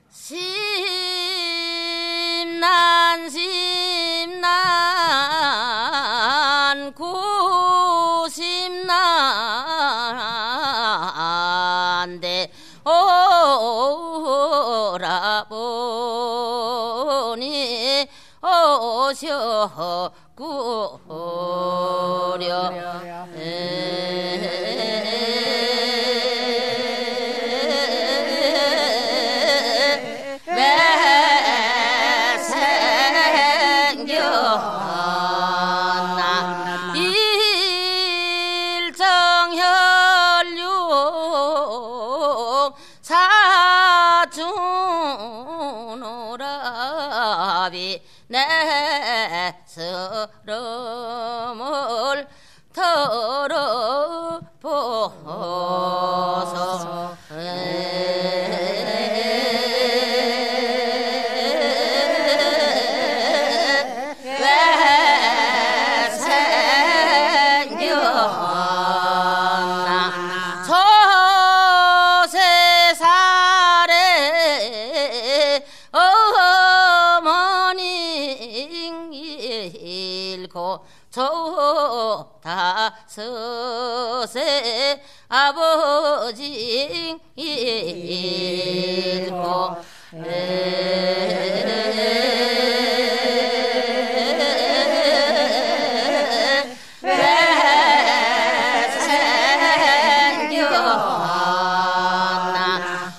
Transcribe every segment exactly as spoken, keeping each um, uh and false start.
심난 심난 구심난데 오라보니 오셔구려 사준오라비 내 서름을 털어보소 조다섯세 아버지 잃고 왜생겼나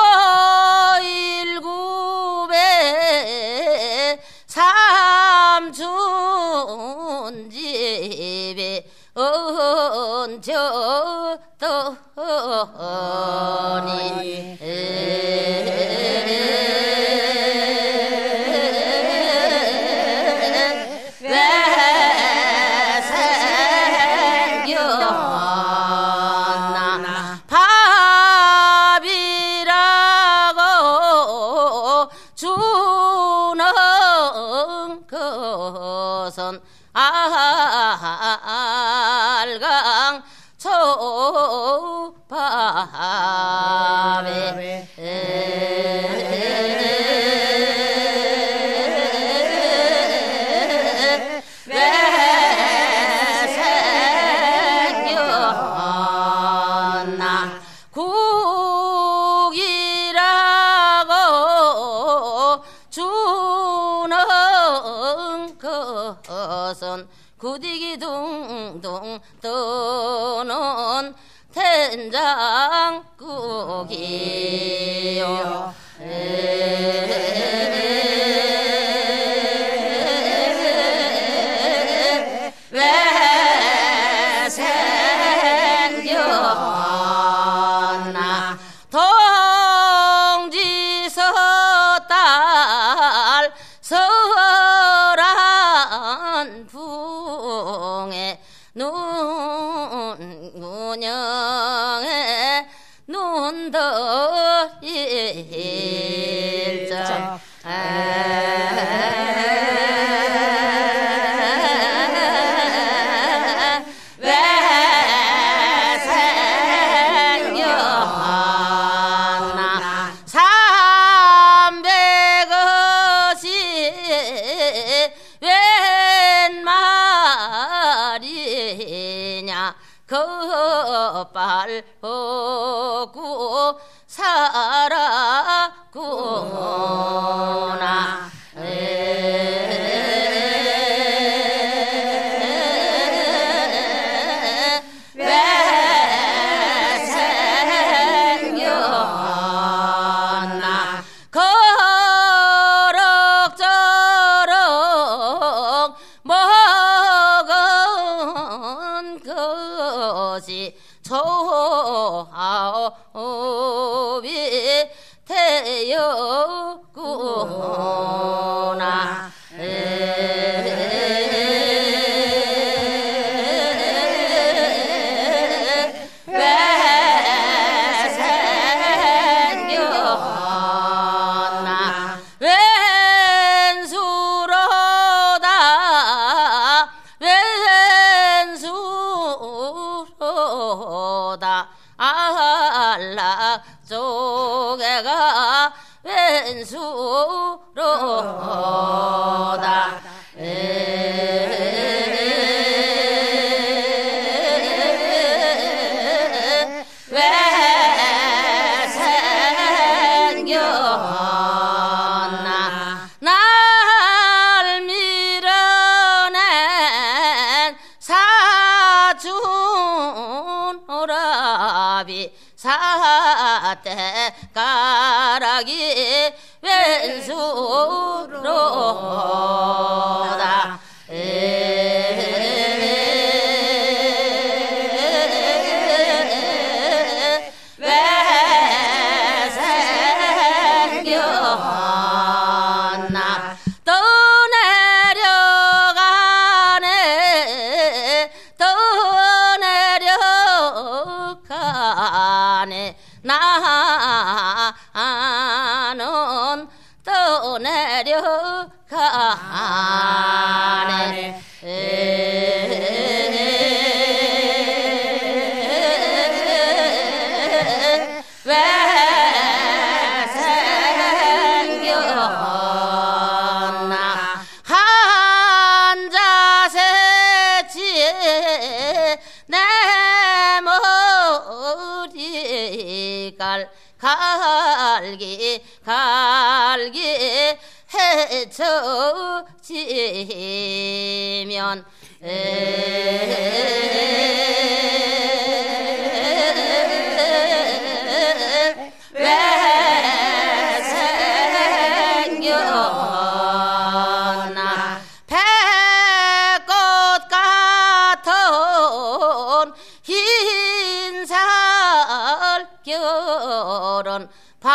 초일구배 삼촌 집에 얹었더니 왜생겼나 밥이라고 주는 것은 알강 초밥에 왜생겼나 국이라고 주는 것은 구디기 둥둥 떠는 된장국이요 왜생겼나 동지서딸 설한 풍에 눈구녕에 눈더 일자 왜생겼나 삼백억이 웬 말이냐 겉발 보고 살았구나 왜생겼나 그럭저럭 먹은 것이 조합이 되었구나 왜생겼나 왼수로다 왼수로다 알라 쪽에가 왼수로다 왜생겼나 날 밀어낸 사준 오라비 사대 가락이 왼수로다 왜생겼나 떠내려가네 떠내려가네 나는 떠내려가네 왜생겼나 한자새치에 내 머리갈 갈기 갈기 헤쳐지면 왜생겼나 배꽃 같은 흰살 결혼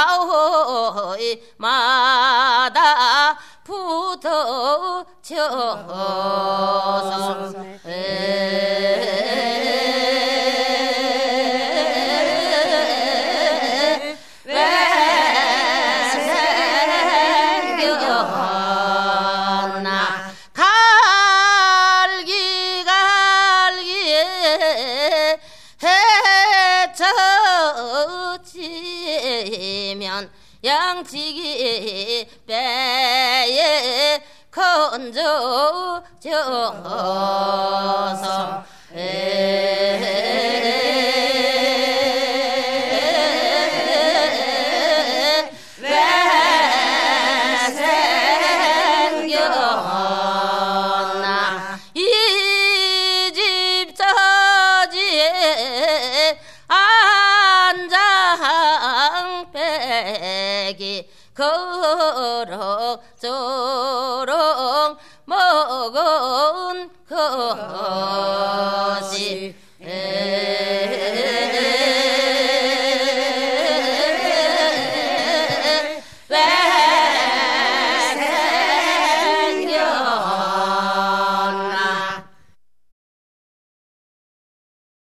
바위마다 붙어져서 왜생겼나 갈기 갈기에 헤쳐지면 양치기 배에 건져져서 왜생겼나 이 집 저지에 안장배기 그럭저럭 먹은 그